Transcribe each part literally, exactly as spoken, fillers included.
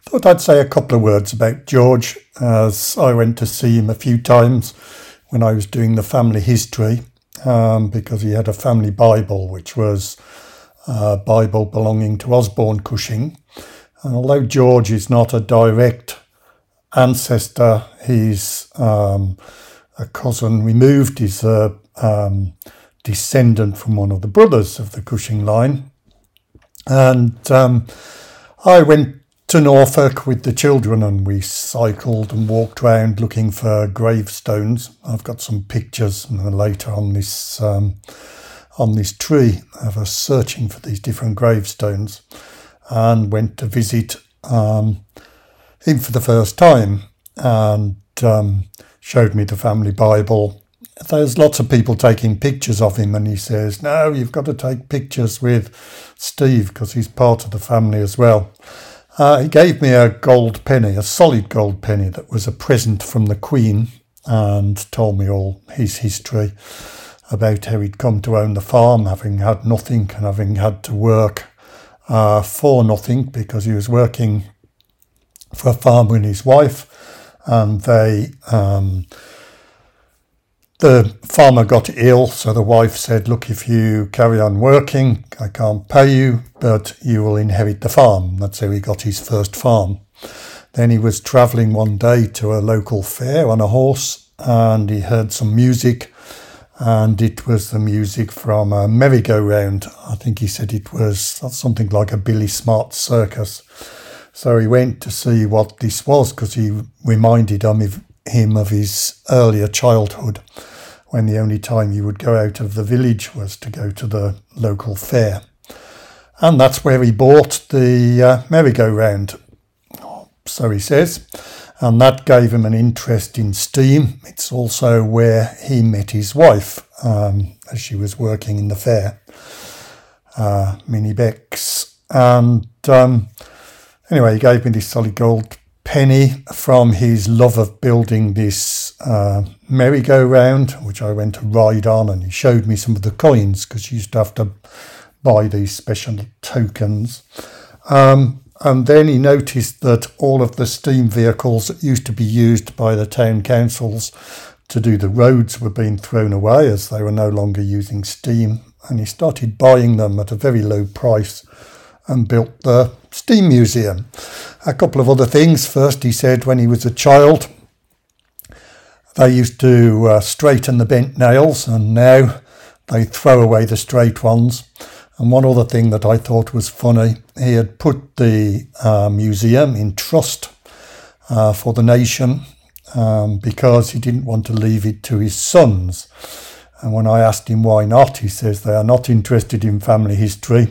Thought I'd say a couple of words about George, as I went to see him a few times when I was doing the family history, um, because he had a family Bible, which was a Bible belonging to Osborne Cushing. And although George is not a direct ancestor, he's um, a cousin removed. He's a um, descendant from one of the brothers of the Cushing line. And um, I went to Norfolk with the children and we cycled and walked around looking for gravestones. I've got some pictures later on this um, on this tree of us searching for these different gravestones, and went to visit um, him for the first time, and um, showed me the family Bible. There's lots of people taking pictures of him, and he says, no, you've got to take pictures with Steve because he's part of the family as well. Uh, he gave me a gold penny, a solid gold penny that was a present from the Queen, and told me all his history about how he'd come to own the farm, having had nothing and having had to work uh, for nothing, because he was working for a farmer and his wife, and they um, the farmer got ill, so the wife said, look, if you carry on working, I can't pay you, but you will inherit the farm. That's how he got his first farm. Then he was travelling one day to a local fair on a horse, and he heard some music, and it was the music from a merry-go-round. I think he said it was something like a Billy Smart circus. So he went to see what this was, because he reminded him of him of his earlier childhood, when the only time he would go out of the village was to go to the local fair. And that's where he bought the uh, merry-go-round, so he says, and that gave him an interest in steam. It's also where he met his wife um, as she was working in the fair, uh, Minnie Becks. And um, anyway, he gave me this solid gold penny from his love of building this uh, merry-go-round, which I went to ride on, and he showed me some of the coins, because you used to have to buy these special tokens. Um, and then he noticed that all of the steam vehicles that used to be used by the town councils to do the roads were being thrown away, as they were no longer using steam, and he started buying them at a very low price and built the Steam Museum. A couple of other things. First, he said when he was a child, they used to uh, straighten the bent nails, and now they throw away the straight ones. And one other thing that I thought was funny, he had put the uh, museum in trust uh, for the nation um, because he didn't want to leave it to his sons. And when I asked him why not, he says they are not interested in family history.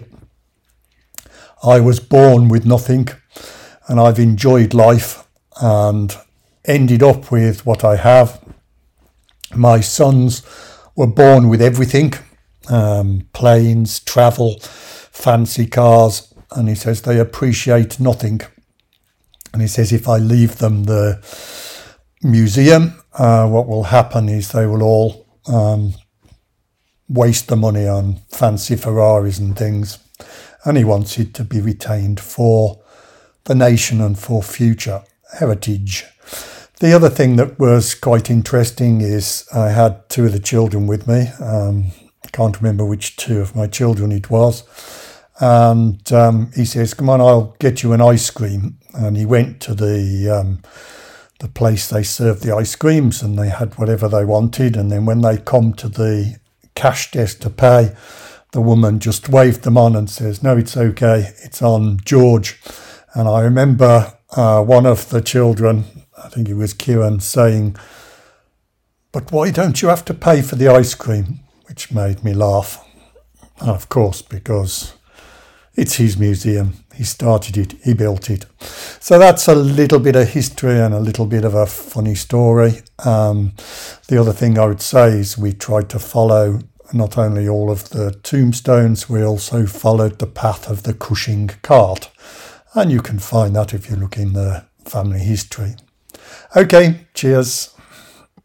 I was born with nothing, and I've enjoyed life and ended up with what I have. My sons were born with everything, um, planes, travel, fancy cars, and he says they appreciate nothing. And he says if I leave them the museum, uh, what will happen is they will all um, waste the money on fancy Ferraris and things. And he wants it to be retained for the nation and for future heritage. The other thing that was quite interesting is I had two of the children with me. Um, I can't remember which two of my children it was. And um, he says, come on, I'll get you an ice cream. And he went to the um, the place they served the ice creams, and they had whatever they wanted. And then when they come to the cash desk to pay, the woman just waved them on and says, no, it's okay, it's on George. And I remember uh, one of the children, I think it was Kieran, saying, but why don't you have to pay for the ice cream? Which made me laugh. And of course, because it's his museum. He started it, he built it. So that's a little bit of history and a little bit of a funny story. Um, the other thing I would say is we tried to follow not only all of the tombstones, we also followed the path of the Cushing cart. And you can find that if you look in the family history. Okay, cheers.